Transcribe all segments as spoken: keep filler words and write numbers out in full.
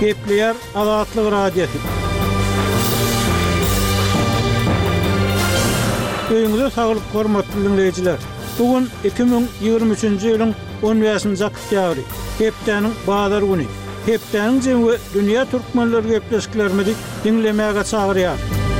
Gepleyer Azatlyk radiosu. Öýüňize saglyk, hormatly dinleýijiler. Bugün iki bin ýygrimi üçinji ýylyň on beşinji oktýabry. Hepdeniň bazar güni. Hepdeniň jemgy dünýä türkmenleri gepleşiklerini dinlemäge çagyrýar.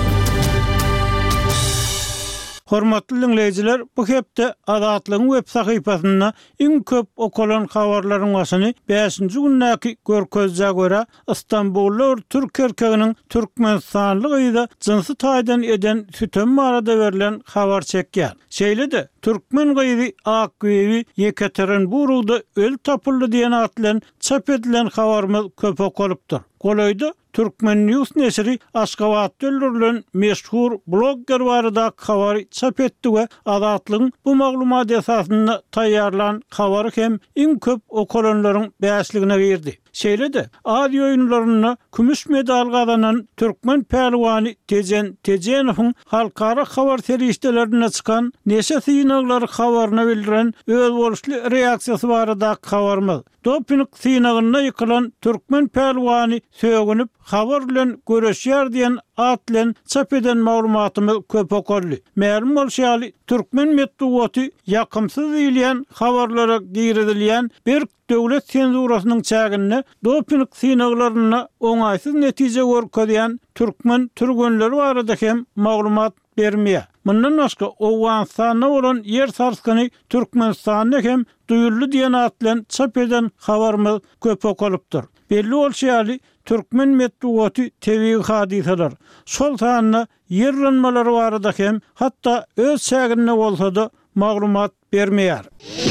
Hormatly dinleýijiler, bu hepde Azatlygyň web sahypasynda iň köp okulan habarlaryň başyny beşinji günnäki görkezje görä Istanbullular türk erkeginiň Türkmenistanlyk ýa-da jinsy taýdan eden sütön barada berilen habar çekýär. Şeýle-de Türkmen gyzy Akbewi Yekaterinburgda öl tapyldy diýen atlan çap edilen habarymyz köp okulypdyr. Golaýda Türkmen News nesri Aşgabatda öldürülen meşhur blogger barada habary çap etdi we Azatlygyň bu maglumat esasynda taýýarlan habary hem iň köp okulanlaryň beşligine girdi. Şeýle-de adi oýunlaryna kümüş medal gazanan Türkmen pehlwany Tejen Tejenowyň halkara habar serişdelerine çykan neşe synaglary habaryna bildiren öz boluşly reaksiýasy barada habarymyz. Doping synagyna ýykylan Türkmen pehlwany söýgünip habar bilen göreşýär diýen at bilen çap eden maglumatymyz köp okurly. Ma'lum bolşaly Türkmen medeniýeti ýakymsyz diýilen habarlara giridilýän bir döwlet senzurasynyň çägine doping synaglaryna oňaýsyz netije görkezýän türkmen türgenleri barada hem maglumat bermeýär. Mundan başga Owganstanda bolan ýer sarskyny Türkmenistanda hem duyurly diýen at bilen çap eden habarymyz köp okulypdyr. Belli bolşaly Türkmen medeniýeti tebii hadiseler şol sanyna ýerlenmeleri barada hem hatda öz çägine bolsa-da maglumat bermeýär.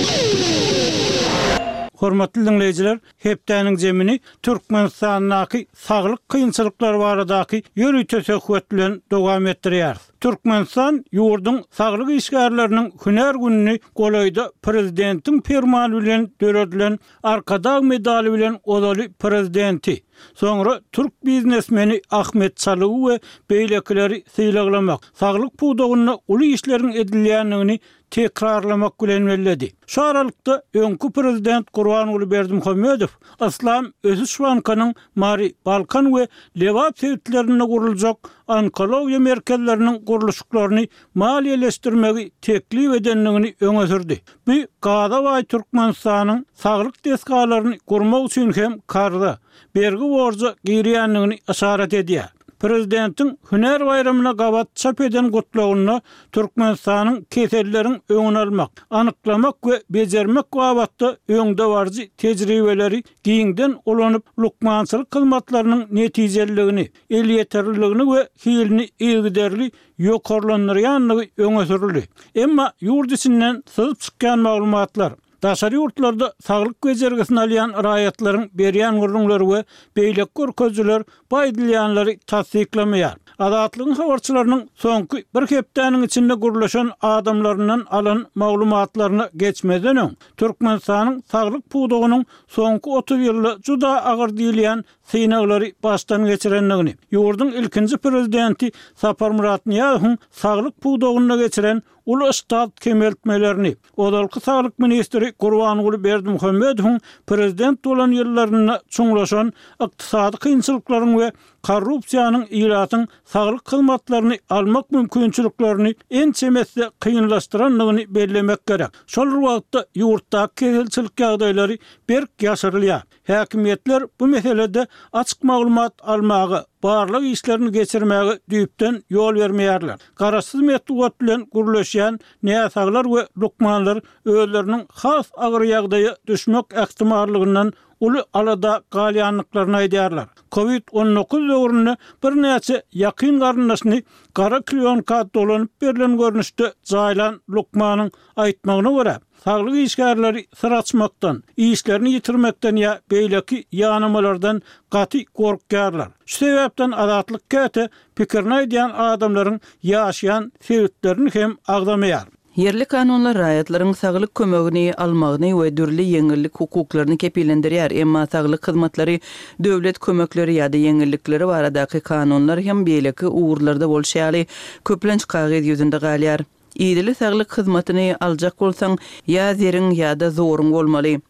Hormatly dinleýijiler, hepdeniň jemini Türkmenistanyň saglyk kynçylyklary baradaky ýöri töhfet bilen dowam etdirýär. Türkmenistan ýurduň saglyk işgärleriniň hüner gününi golaýda prezidentiň fermany bilen döredilen Arkadag medali bilen odaly prezidenti. Soňra türk biznesmeni Ahmet Çalyw we beýlekleri syýlaklamak, saglyk puwdagyna uly işleriň edilýänligini tekrarlamak bilen belledi. Şu aralykda öňkü prezident Gurbanuly Berdimuhammedow Islam Ösüş Bankanyň Mari Balkan we Lewap sewitlerine gurulajak onkologiýa merkezleriniň guruluşyklaryny maliýeleşdirmegi teklip edenligini öňe sürdi. Bu Gaza we Türkmenistanyň saglyk deskalaryny gurmak üçin hem karda bergi borja girýänligini işaret edýär. Prezidentiň hüner bayramyna gabat çap eden gutlagyna Türkmenistanyň keselleriň öňüni almak, anyklamak we bejermek gabatda öňde barjy tejribeleri giňden ulanyp lukmançylyk hyzmatlarynyň netijeligini, el ýeterliligini we hilini ýygderli ýokarlandyrýanlygy öňe sürildi. Emma ýurt içinden syzyp çykkan maglumatlar daşary ýurtlarda saglyk bejergisini alýan raýatlaryň berýän gurulňlary we beýlek görkezjiler baýdylýanlary tasdiklemeýär. Azatlygyň habarçylarynyň soňky bir hepdeniň içinde gurulaşan adamlarynyň alan maglumatlaryna geçmeden öň Türkmenistanyň saglyk puwdagynyň soňky otuz ýylda juda agyr diýilýän synaglary başdan geçirenligini, ýurduň ilkinji prezidenti Sapar Murat Niýazowyň saglyk puwdagyna geçiren ulu istat kemeltmelerini, odalky saglyk ministri Gurbanuly Berdimuhammedowyň prezident bolan ýyllaryna çuňlaşan ykdysady kynçylyklaryň we korrupsiýanyň ýylatyň saglyk hyzmatlaryny almak mümkinçiliklerini en çemesde kynlaşdyranlygyny bellemek gerek. Şol wagtda ýurtdaky keselçilik ýagdaýlary berk ýaşyrylýar. Häkimetler bu meselede açyk maglumat almagy, barlyk işlerini geçirmäge düýpden ýol bermeýärler. Garaşsyz metod bilen gurulýan näsaglar we lukmanlar özleriniň has agyr ýagdaýa düşmek ähtimallygynyň uly alada galýanlyklaryny aýdýarlar. Covid on dokuz döwründe bir näçe ýakyn garyndaşyny gara klionka dolanyp berilen görnüşde jaýlan lukmanyň aýtmagyna görä saglyk işgärleri sır açmaktan, işlerini yitirmekten ýa beýleki ýanamalardan gaty gorkýarlar. Şu sebäpden azatlyk käte pikirini aýdýan adamlaryň ýaşaýan sebäplerini hem agdamaýar. Yerli kanunlar raýatlaryň saglyk kömegini almagyny we dürli ýeňillik hukuklaryny kepilendirýär. Emma saglyk hyzmatlary, döwlet kömekleri ýa-da ýeňillikleri baradaky kanunlar hem beýleki uğurlarda bolşaly köplenç kagyd ýüzünde galýar. Ýedili saglyk hyzmatyny aljak bolsaň ýa zeriň ýa-da zoruň bolmaly.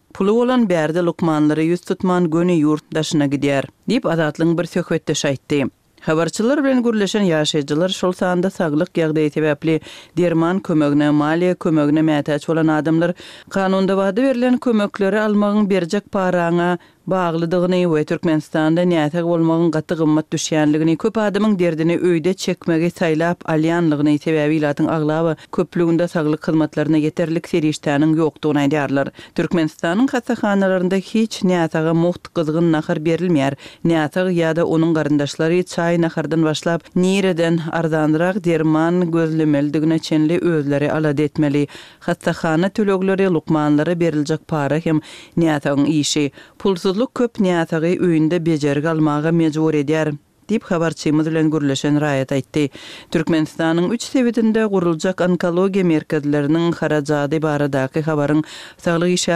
Pulu olan bärde lukmanlary yüz tutman göni yurt daşına gidýär, diýip Azatlyň bir söhbetde şaýtdy. Habarçylar bilen gürleşen ýaşaýjylar şol sanda saglyk ýagdaýy sebäpli derman kömegine, maliýe kömegine mätäç bolan adamlar kanunda wada berilen kömekleri almagyň berjek paraňa baglydygyny we Türkmenistanda näçe bolmagyň gaty gymmat düşýänligini, köp adamyň derdini öýde çekmegi saýlap alýanlygyny sebäbi ilatyň aglaby köplügünde saglyk hyzmatlaryna yeterlik seriştäniň ýokdugyny aýdýarlar. Türkmenistanyň hastaxanalarynda hiç näçe muht gyzgyn nahar berilmeýär. Näçe ýa-da onuň garyndaşlary çaý nahardan başlap nireden arzanryk derman gözlemeldigine çenli özleri alad etmeli. Hastaxana tölegleri lukmanlara beriljek para hem näçe işi pulsuz köp näçe öýünde bejergi almaga mejbur edýär, diýip habarçymyz bilen gürleşen raýat aýtdy. Türkmenistanyň üç sebitinde guruljak onkologiýa merkezleriniň harajaty baradaky habaryň saglyk